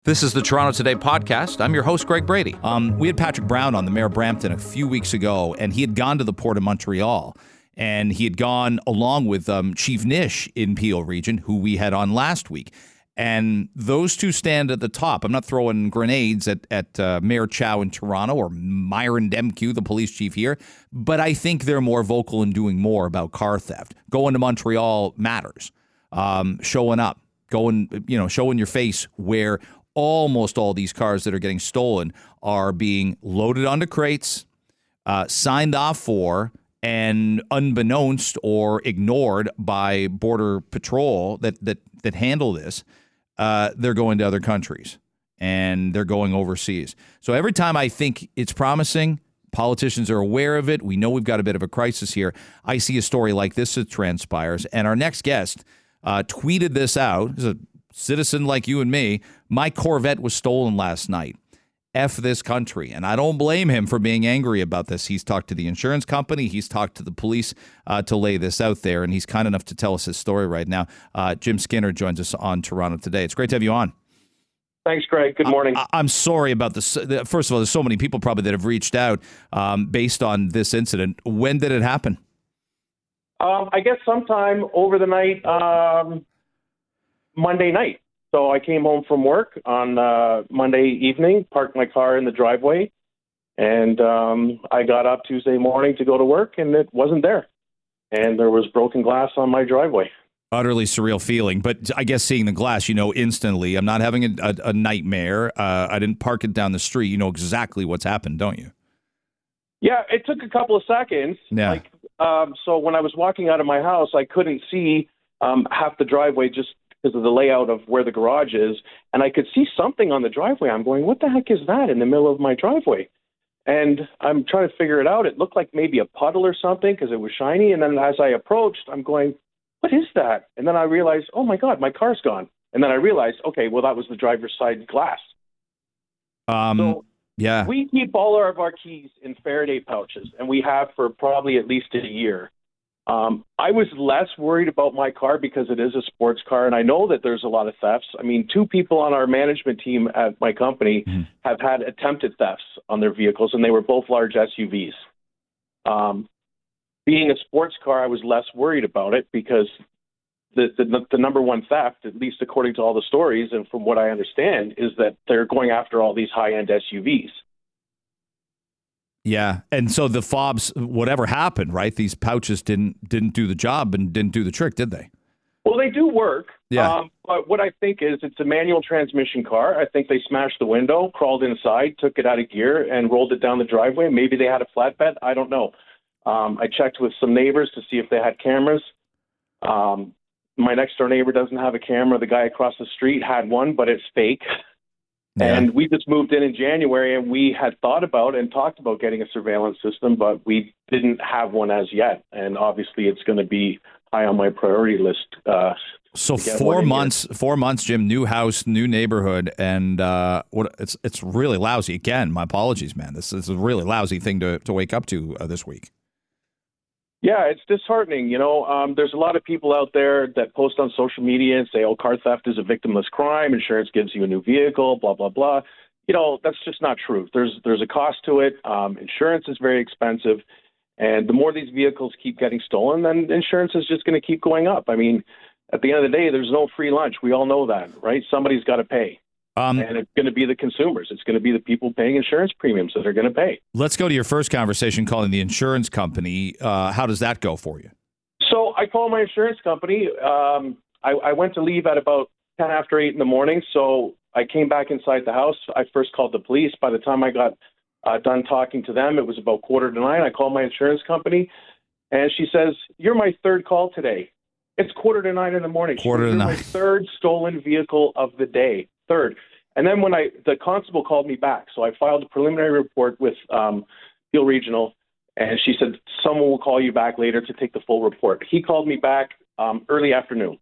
This is the Toronto Today podcast. I'm your host, Greg Brady. We had Patrick Brown on, the mayor of Brampton, a few weeks ago, and he had gone to the Port of Montreal, and he had gone along with Chief Nish in Peel Region, who we had on last week. And those two stand at the top. I'm not throwing grenades at Mayor Chow in Toronto or Myron Demkew, the police chief here, but I think they're more vocal in doing more about car theft. Going to Montreal matters. Showing up, showing your face where almost all these cars that are getting stolen are being loaded onto crates, signed off for, and unbeknownst or ignored by Border Patrol that handle this, they're going to other countries and they're going overseas. So every time I think it's promising, politicians are aware of it, we know we've got a bit of a crisis here, I see a story like this that transpires. And our next guest tweeted this out. He's a citizen like you and me. My Corvette was stolen last night. F this country. And I don't blame him for being angry about this. He's talked to the insurance company. He's talked to the police to lay this out there. And he's kind enough to tell us his story right now. Jim Skinner joins us on Toronto Today. It's great to have you on. Thanks, Greg. Good morning. I'm sorry about this. First of all, there's so many people probably that have reached out based on this incident. When did it happen? I guess sometime over the night, Monday night. So I came home from work on Monday evening, parked my car in the driveway, and I got up Tuesday morning to go to work, and it wasn't there. And there was broken glass on my driveway. Utterly surreal feeling. But I guess seeing the glass, you know instantly, I'm not having a nightmare. I didn't park it down the street. You know exactly what's happened, don't you? Yeah, it took a couple of seconds. Yeah. So when I was walking out of my house, I couldn't see half the driveway just because of the layout of where the garage is, and I could see something on the driveway. I'm going, what the heck is that in the middle of my driveway? And I'm trying to figure it out. It looked like maybe a puddle or something because it was shiny, and then as I approached, I'm going, what is that? And then I realized, oh my God, my car's gone. And then I realized, okay, well, that was the driver's side glass. Yeah. We keep all of our keys in Faraday pouches, and we have for probably at least a year. I was less worried about my car because it is a sports car, and I know that there's a lot of thefts. I mean, 2 people on our management team at my company have had attempted thefts on their vehicles, and they were both large SUVs. Being a sports car, I was less worried about it because the number one theft, at least according to all the stories and from what I understand, is that they're going after all these high-end SUVs. Yeah, and so the fobs, whatever happened, right? These pouches didn't do the job and didn't do the trick, did they? Well, they do work. Yeah. But what I think is it's a manual transmission car. I think they smashed the window, crawled inside, took it out of gear, and rolled it down the driveway. Maybe they had a flatbed. I don't know. I checked with some neighbors to see if they had cameras. My next-door neighbor doesn't have a camera. The guy across the street had one, but it's fake. Yeah. And we just moved in January, and we had thought about and talked about getting a surveillance system, but we didn't have one as yet. And obviously, it's going to be high on my priority list. So 4 months, Jim. New house, new neighborhood, and it's really lousy. Again, my apologies, man. This is a really lousy thing to wake up to this week. Yeah, it's disheartening. You know, there's a lot of people out there that post on social media and say, oh, car theft is a victimless crime. Insurance gives you a new vehicle, blah, blah, blah. You know, that's just not true. There's a cost to it. Insurance is very expensive. And the more these vehicles keep getting stolen, then insurance is just going to keep going up. I mean, at the end of the day, there's no free lunch. We all know that, right? Somebody's got to pay. And it's going to be the consumers. It's going to be the people paying insurance premiums that are going to pay. Let's go to your first conversation calling the insurance company. How does that go for you? So I called my insurance company. I went to leave at about 10 after 8 in the morning. So I came back inside the house. I first called the police. By the time I got done talking to them, it was about 8:45. I called my insurance company, and she says, you're my third call today. It's 8:45 in the morning. You're my third stolen vehicle of the day. Third. And then when the constable called me back, so I filed a preliminary report with Peel Regional, and she said someone will call you back later to take the full report. He called me back early afternoon.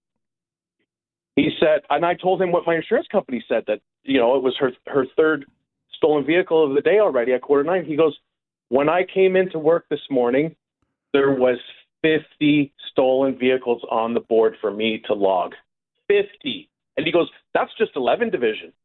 He said, and I told him what my insurance company said, that, you know, it was her third stolen vehicle of the day already at 8:45. He goes, when I came into work this morning, there was 50 stolen vehicles on the board for me to log. 50. And he goes, that's just 11 division.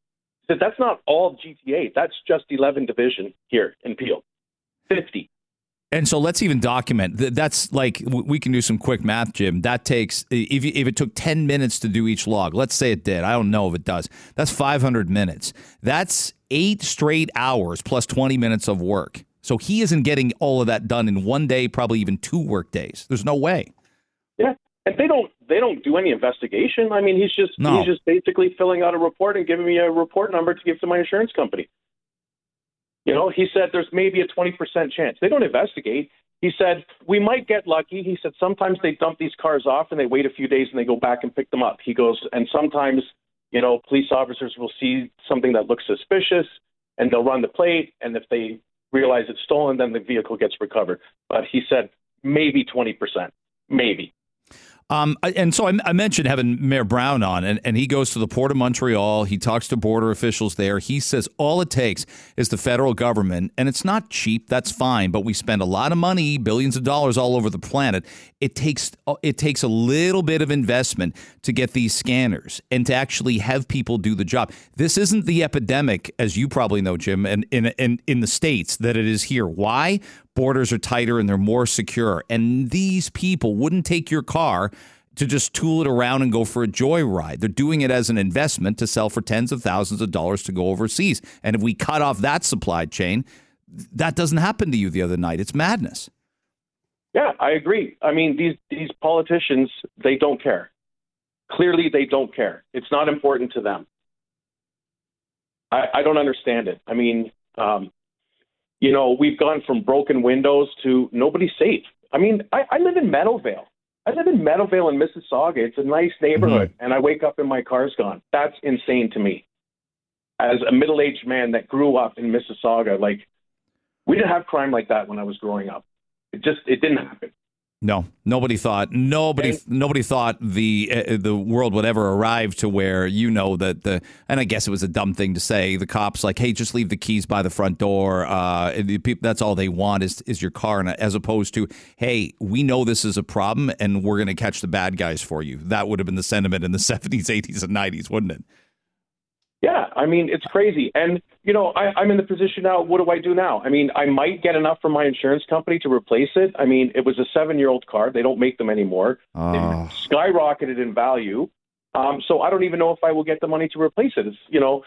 He said, that's not all GTA. That's just 11 division here in Peel. 50. And so let's even document that's like, we can do some quick math, Jim. That takes, if it took 10 minutes to do each log, let's say it did. I don't know if it does. That's 500 minutes. That's 8 straight hours plus 20 minutes of work. So he isn't getting all of that done in one day, probably even 2 work days. There's no way. Yeah. And they don't do any investigation. I mean, he's just basically filling out a report and giving me a report number to give to my insurance company. You know, he said there's maybe a 20% chance. They don't investigate. He said, we might get lucky. He said, sometimes they dump these cars off and they wait a few days and they go back and pick them up. He goes, and sometimes, you know, police officers will see something that looks suspicious and they'll run the plate. And if they realize it's stolen, then the vehicle gets recovered. But he said, maybe 20%, maybe. And so I mentioned having Mayor Brown on, and he goes to the Port of Montreal. He talks to border officials there. He says all it takes is the federal government, and it's not cheap. That's fine, but we spend a lot of money, billions of dollars all over the planet. It takes a little bit of investment to get these scanners and to actually have people do the job. This isn't the epidemic, as you probably know, Jim, and in the States that it is here. Why? Borders are tighter and they're more secure. And these people wouldn't take your car to just tool it around and go for a joyride. They're doing it as an investment to sell for tens of thousands of dollars to go overseas. And if we cut off that supply chain, that doesn't happen to you the other night. It's madness. Yeah, I agree. I mean, these politicians, they don't care. Clearly, they don't care. It's not important to them. I don't understand it. I mean, you know, we've gone from broken windows to nobody's safe. I mean, I live in Meadowvale. I live in Meadowvale in Mississauga. It's a nice neighborhood, and I wake up and my car's gone. That's insane to me. As a middle-aged man that grew up in Mississauga, like, we didn't have crime like that when I was growing up. It didn't happen. No, nobody thought the world would ever arrive to where, you know, that and I guess it was a dumb thing to say. The cops like, hey, just leave the keys by the front door. That's all they want is your car, and as opposed to, hey, we know this is a problem and we're going to catch the bad guys for you. That would have been the sentiment in the 70s, 80s, and 90s, wouldn't it? Yeah, I mean, it's crazy. And, you know, I'm in the position now, what do I do now? I mean, I might get enough from my insurance company to replace it. I mean, it was a 7-year-old car. They don't make them anymore. They skyrocketed in value. So I don't even know if I will get the money to replace it. It's, you know,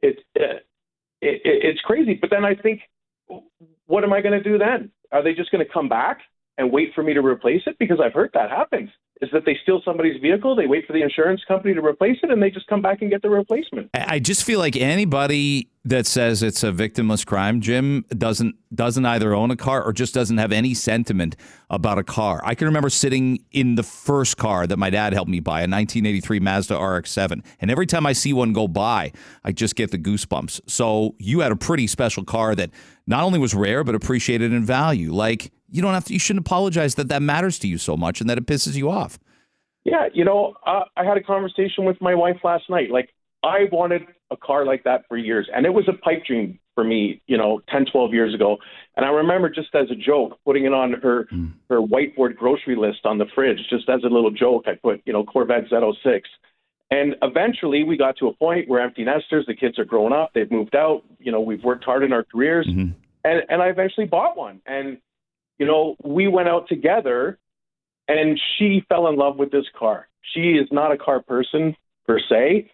it's crazy. But then I think, what am I going to do then? Are they just going to come back and wait for me to replace it? Because I've heard that happens. Is that they steal somebody's vehicle, they wait for the insurance company to replace it, and they just come back and get the replacement. I just feel like anybody that says it's a victimless crime, Jim, doesn't either own a car or just doesn't have any sentiment about a car. I can remember sitting in the first car that my dad helped me buy, a 1983 Mazda RX-7, and every time I see one go by, I just get the goosebumps. So you had a pretty special car that not only was rare, but appreciated in value. Like, you shouldn't apologize that matters to you so much and that it pisses you off. Yeah, you know, I had a conversation with my wife last night. Like, I wanted a car like that for years, and it was a pipe dream for me, you know, 10, 12 years ago. And I remember just as a joke putting it on her whiteboard grocery list on the fridge, just as a little joke. I put, you know, Corvette Z06. And eventually we got to a point where empty nesters, the kids are growing up, they've moved out, you know, we've worked hard in our careers, and I eventually bought one. And you know, we went out together, and she fell in love with this car. She is not a car person per se,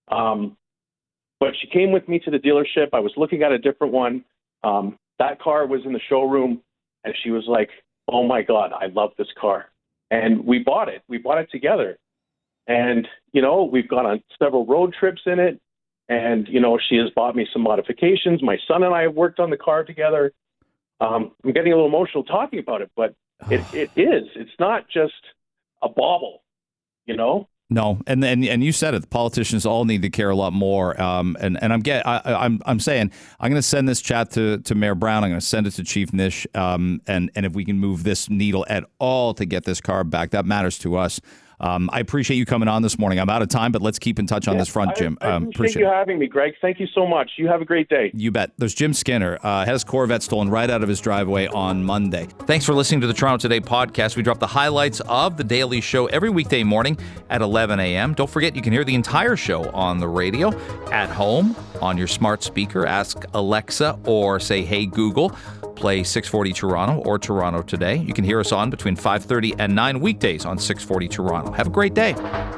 but she came with me to the dealership. I was looking at a different one. That car was in the showroom, and she was like, oh, my God, I love this car. And we bought it. We bought it together. And, you know, we've gone on several road trips in it, and, you know, she has bought me some modifications. My son and I have worked on the car together. I'm getting a little emotional talking about it, but it is. It's not just a bauble, you know? No, and you said it. The politicians all need to care a lot more. I'm saying I'm going to send this chat to Mayor Brown. I'm going to send it to Chief Nish. And if we can move this needle at all to get this car back, that matters to us. I appreciate you coming on this morning. I'm out of time, but let's keep in touch on this front, Jim. I appreciate you having me, Greg. Thank you so much. You have a great day. You bet. There's Jim Skinner. Had his Corvette stolen right out of his driveway on Monday. Thanks for listening to the Toronto Today podcast. We drop the highlights of The Daily Show every weekday morning at 11 a.m. Don't forget, you can hear the entire show on the radio, at home, on your smart speaker. Ask Alexa or say, hey, Google, play 640 Toronto or Toronto Today. You can hear us on between 5:30 and 9 weekdays on 640 Toronto. Have a great day.